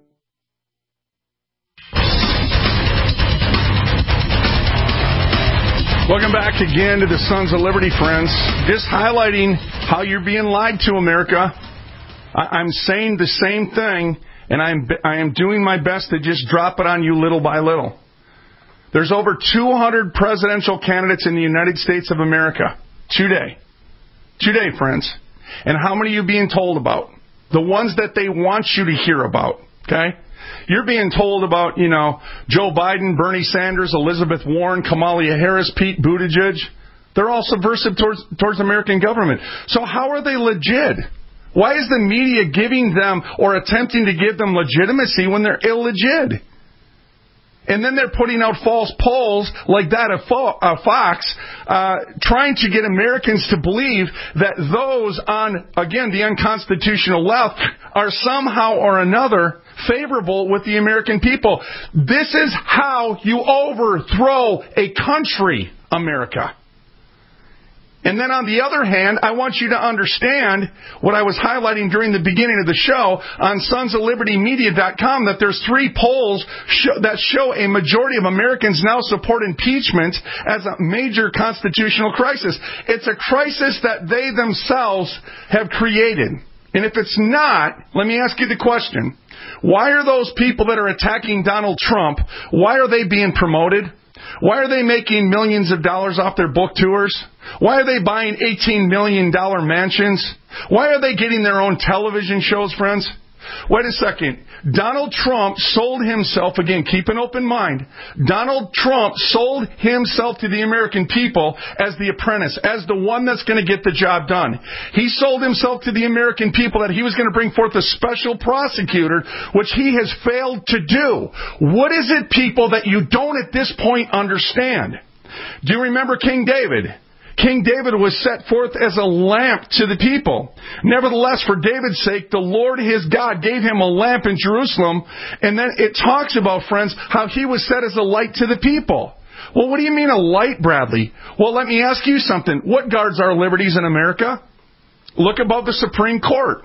Welcome back again to the Sons of Liberty, friends. Just highlighting how you're being lied to, America. I- I'm saying the same thing, and I'm I am doing my best to just drop it on you little by little. There's over two hundred presidential candidates in the United States of America today. Today, friends. And how many are you being told about? The ones that they want you to hear about, okay? You're being told about, you know, Joe Biden, Bernie Sanders, Elizabeth Warren, Kamala Harris, Pete Buttigieg. They're all subversive towards, towards American government. So how are they legit? Why is the media giving them or attempting to give them legitimacy when they're illegit? And then they're putting out false polls like that of Fox, uh, trying to get Americans to believe that those on, again, the unconstitutional left are somehow or another favorable with the American people. This is how you overthrow a country, America. And then on the other hand, I want you to understand what I was highlighting during the beginning of the show on sons of liberty media dot com, that there's three polls show, that show a majority of Americans now support impeachment as a major constitutional crisis. It's a crisis that they themselves have created. And if it's not, let me ask you the question. Why are those people that are attacking Donald Trump, why are they being promoted? Why are they making millions of dollars off their book tours? Why are they buying eighteen million dollars mansions? Why are they getting their own television shows, friends? Wait a second. Donald Trump sold himself, again, keep an open mind. Donald Trump sold himself to the American people as the apprentice, as the one that's going to get the job done. He sold himself to the American people that he was going to bring forth a special prosecutor, which he has failed to do. What is it, people, that you don't at this point understand? Do you remember King David? King David was set forth as a lamp to the people. Nevertheless, for David's sake, the Lord his God gave him a lamp in Jerusalem. And then it talks about, friends, how he was set as a light to the people. Well, what do you mean a light, Bradley? Well, let me ask you something. What guards our liberties in America? Look above the Supreme Court.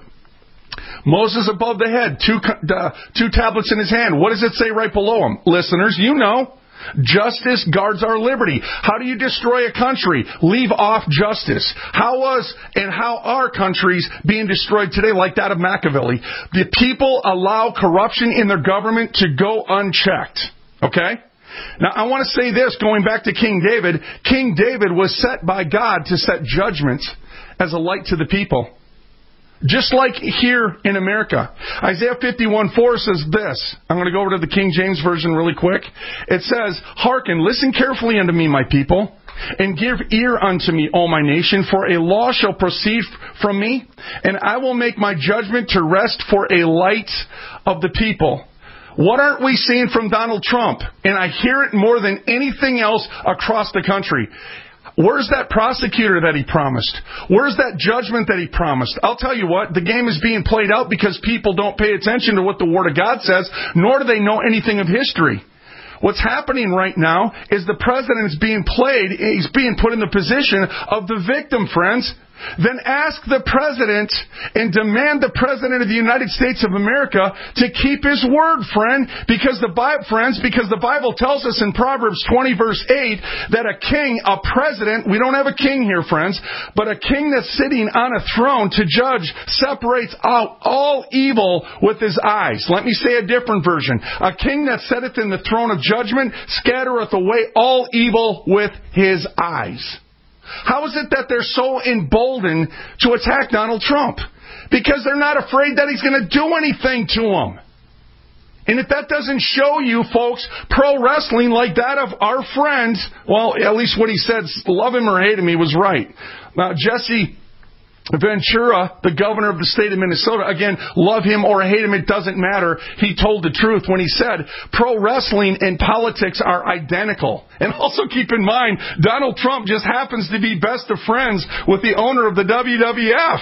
Moses above the head, two, uh, two tablets in his hand. What does it say right below him? Listeners, you know. Justice guards our liberty. How do you destroy a country? Leave off justice. How was and how are countries being destroyed today like that of Machiavelli? The people allow corruption in their government to go unchecked. Okay? Now, I want to say this, going back to King David. King David was set by God to set judgment as a light to the people. Just like here in America. Isaiah fifty-one four says this. I'm going to go over to the King James Version really quick. It says, "Hearken, listen carefully unto me, my people, and give ear unto me, O my nation, for a law shall proceed from me, and I will make my judgment to rest for a light of the people." What aren't we seeing from Donald Trump? And I hear it more than anything else across the country. Where's that prosecutor that he promised? Where's that judgment that he promised? I'll tell you what, the game is being played out because people don't pay attention to what the Word of God says, nor do they know anything of history. What's happening right now is the president is being played, he's being put in the position of the victim, friends. Then ask the president and demand the president of the United States of America to keep his word, friend, because the Bible, friends, because the Bible tells us in Proverbs twenty verse eight that a king, a president, we don't have a king here, friends, but a king that's sitting on a throne to judge separates out all evil with his eyes. Let me say a different version. A king that sitteth in the throne of judgment scattereth away all evil with his eyes. How is it that they're so emboldened to attack Donald Trump? Because they're not afraid that he's going to do anything to them. And if that doesn't show you, folks, pro wrestling like that of our friends, well, at least what he said, love him or hate him, he was right. Now, Jesse Ventura, the governor of the state of Minnesota, again, love him or hate him, it doesn't matter. He told the truth when he said, pro wrestling and politics are identical. And also keep in mind, Donald Trump just happens to be best of friends with the owner of the W W F.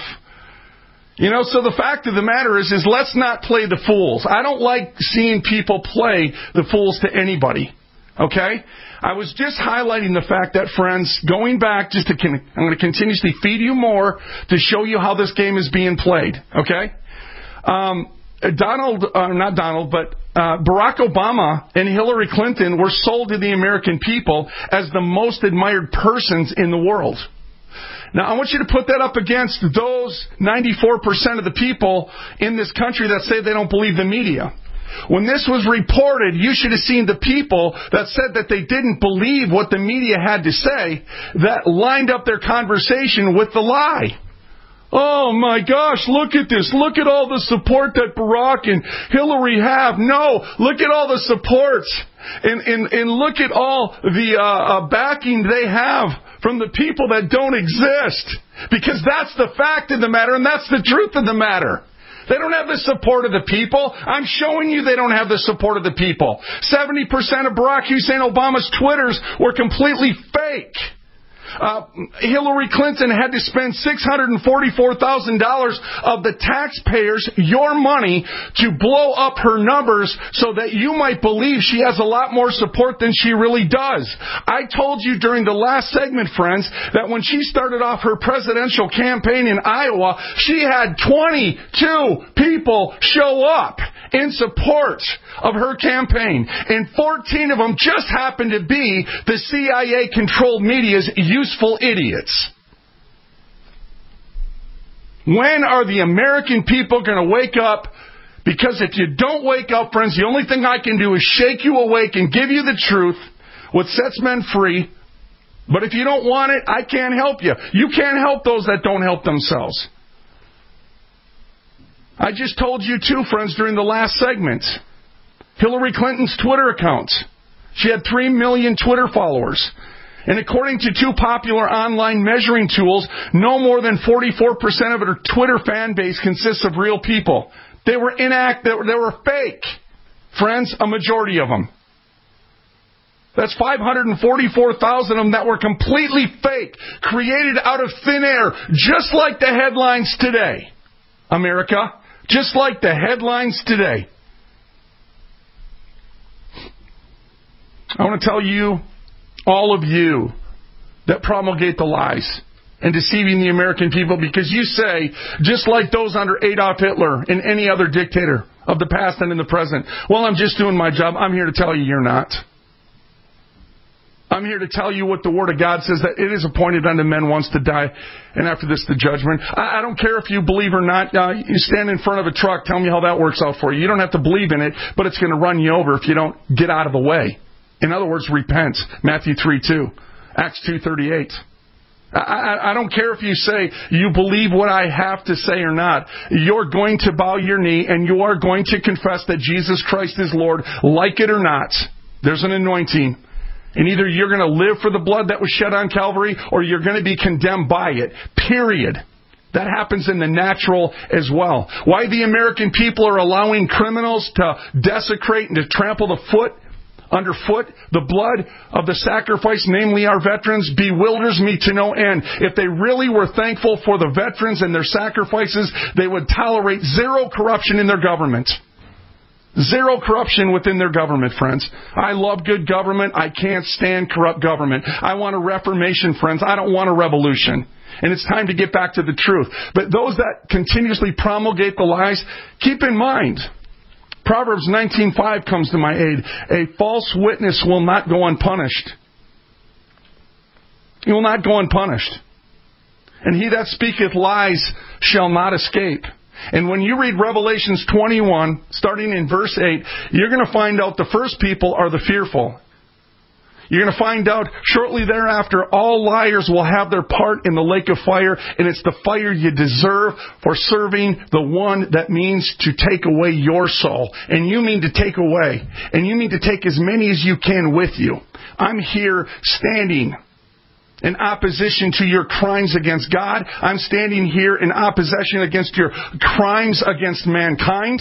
You know, so the fact of the matter is, is let's not play the fools. I don't like seeing people play the fools to anybody. Okay? I was just highlighting the fact that, friends, going back, just to, I'm going to continuously feed you more to show you how this game is being played. Okay? Um, Donald, uh, not Donald, but uh, Barack Obama and Hillary Clinton were sold to the American people as the most admired persons in the world. Now, I want you to put that up against those ninety-four percent of the people in this country that say they don't believe the media. When this was reported, you should have seen the people that said that they didn't believe what the media had to say that lined up their conversation with the lie. Oh my gosh, look at this. Look at all the support that Barack and Hillary have. No, look at all the supports. And, and, and look at all the uh, uh, backing they have from the people that don't exist. Because that's the fact of the matter, and that's the truth of the matter. They don't have the support of the people. I'm showing you they don't have the support of the people. seventy percent of Barack Hussein Obama's Twitters were completely fake. Uh, Hillary Clinton had to spend six hundred forty-four thousand dollars of the taxpayers, your money, to blow up her numbers so that you might believe she has a lot more support than she really does. I told you during the last segment, friends, that when she started off her presidential campaign in Iowa, she had twenty-two people show up in support of her campaign. And fourteen of them just happened to be the C I A-controlled media's useful idiots. When are the American people going to wake up? Because if you don't wake up, friends, the only thing I can do is shake you awake and give you the truth, what sets men free. But if you don't want it, I can't help you. You can't help those that don't help themselves. I just told you too, friends, during the last segment, Hillary Clinton's Twitter account. She had three million Twitter followers. And according to two popular online measuring tools, no more than forty-four percent of her Twitter fan base consists of real people. They were inact, they were, they were fake. Friends, a majority of them. That's five hundred forty-four thousand of them that were completely fake, created out of thin air, just like the headlines today. America, just like the headlines today. I want to tell you, all of you that promulgate the lies and deceiving the American people, because you say, just like those under Adolf Hitler and any other dictator of the past and in the present, well, I'm just doing my job. I'm here to tell you you're not. I'm here to tell you what the Word of God says, that it is appointed unto men once to die, and after this the judgment. I, I don't care if you believe or not. Uh, you stand in front of a truck, tell me how that works out for you. You don't have to believe in it, but it's going to run you over if you don't get out of the way. In other words, repent. Matthew three two. Acts two thirty-eight. I, I, I don't care if you say you believe what I have to say or not. You're going to bow your knee and you are going to confess that Jesus Christ is Lord, like it or not. There's an anointing. And either you're going to live for the blood that was shed on Calvary, or you're going to be condemned by it. Period. That happens in the natural as well. Why the American people are allowing criminals to desecrate and to trample the foot underfoot the blood of the sacrifice, namely our veterans, bewilders me to no end. If they really were thankful for the veterans and their sacrifices, they would tolerate zero corruption in their government. Zero corruption within their government, friends. I love good government. I can't stand corrupt government. I want a reformation, friends. I don't want a revolution. And it's time to get back to the truth. But those that continuously promulgate the lies, keep in mind, Proverbs nineteen five comes to my aid. A false witness will not go unpunished. He will not go unpunished. And he that speaketh lies shall not escape. And when you read Revelations twenty-one, starting in verse eight, you're going to find out the first people are the fearful. You're going to find out shortly thereafter, all liars will have their part in the lake of fire, and it's the fire you deserve for serving the one that means to take away your soul. And you mean to take away, and you mean to take as many as you can with you. I'm here standing in opposition to your crimes against God. I'm standing here in opposition against your crimes against mankind.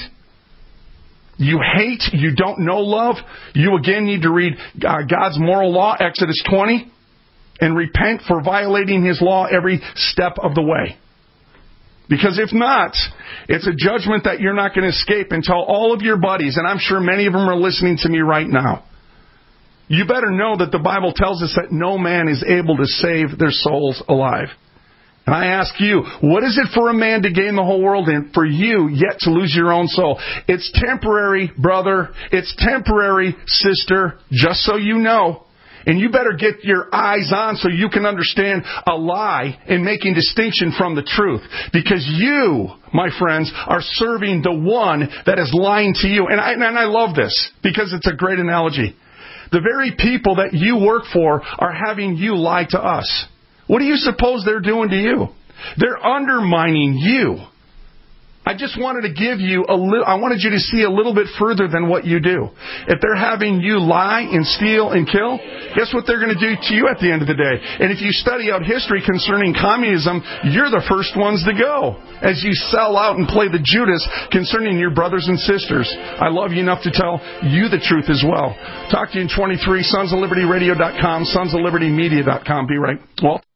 You hate, you don't know love. You again need to read uh, God's moral law, Exodus twenty, and repent for violating His law every step of the way. Because if not, it's a judgment that you're not going to escape until all of your buddies, and I'm sure many of them are listening to me right now, you better know that the Bible tells us that no man is able to save their souls alive. And I ask you, what is it for a man to gain the whole world and for you yet to lose your own soul? It's temporary, brother. It's temporary, sister, just so you know. And you better get your eyes on so you can understand a lie and making distinction from the truth. Because you, my friends, are serving the one that is lying to you. And I, and I love this because it's a great analogy. The very people that you work for are having you lie to us. What do you suppose they're doing to you? They're undermining you. I just wanted to give you a little, I wanted you to see a little bit further than what you do. If they're having you lie and steal and kill, guess what they're going to do to you at the end of the day? And if you study out history concerning communism, you're the first ones to go as you sell out and play the Judas concerning your brothers and sisters. I love you enough to tell you the truth as well. Talk to you in twenty-three, sons of liberty radio dot com, sons of liberty media dot com. Be right. Walt.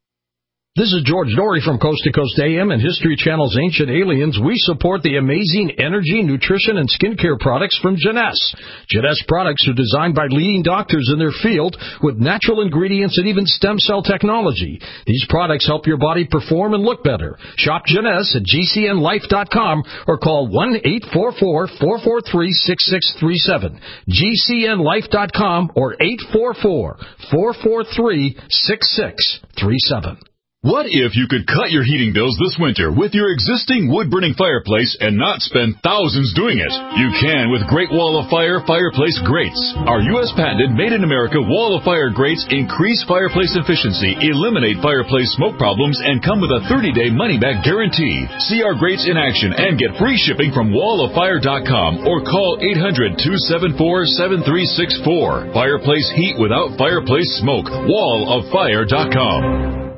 This is George Dory from Coast to Coast A M and History Channel's Ancient Aliens. We support the amazing energy, nutrition, and skincare products from Jeunesse. Jeunesse products are designed by leading doctors in their field with natural ingredients and even stem cell technology. These products help your body perform and look better. Shop Jeunesse at G C N life dot com or call one eight four four, four four three, six six three seven. G C N life dot com or eight four four, four four three, six six three seven. What if you could cut your heating bills this winter with your existing wood-burning fireplace and not spend thousands doing it? You can with Great Wall of Fire fireplace grates. Our U S patented made-in-America Wall of Fire grates increase fireplace efficiency, eliminate fireplace smoke problems, and come with a thirty-day money-back guarantee. See our grates in action and get free shipping from wall of fire dot com or call eight hundred, two seven four, seven three six four. Fireplace heat without fireplace smoke. wall of fire dot com.